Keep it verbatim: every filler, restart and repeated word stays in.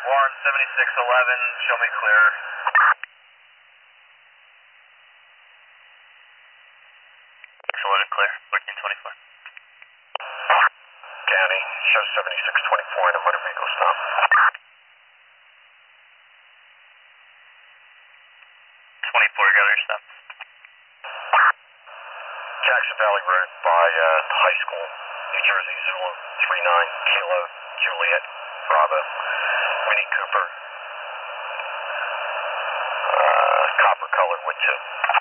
Warren seventy-six eleven, show me clear. Excellent, clear, fourteen twenty-four. County, show seventy-six twenty-four and a motor vehicle stop. twenty-four, got your stop. Jackson Valley Road by uh, High School, New Jersey, Zulu, three nine, Kilo, Juliet, Bravo, Winnie Cooper, uh, copper colored with two.